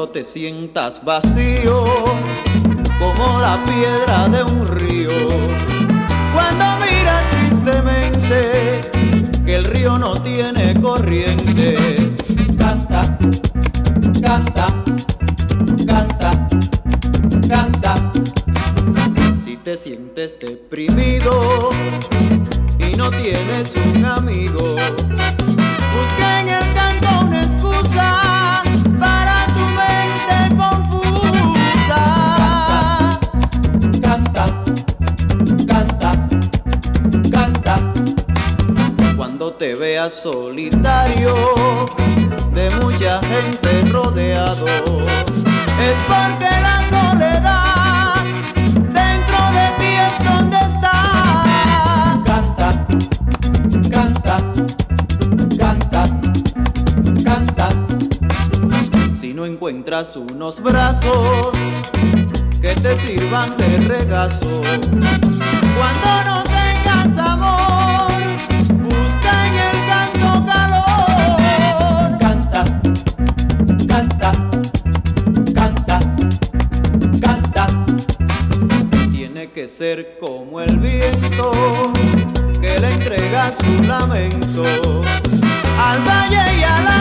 Cuando te sientas vacío como la piedra de un río, cuando miras tristemente que el río no tiene corriente, canta, canta, canta, canta. Si te sientes deprimido y no tienes un amigo, busca en el canto una excusa para tu mente confusa. Canta, canta, canta, canta. Cuando te veas solitario, de mucha gente rodeado, es porque la soledad dentro de ti es donde está. Canta, canta, canta, canta. Si no encuentras unos brazos que te sirvan de regazo, cuando no tengas amor, busca en el canto calor. Canta, canta, canta, canta. Tiene que ser como el viento que le entrega su lamento al valle y a la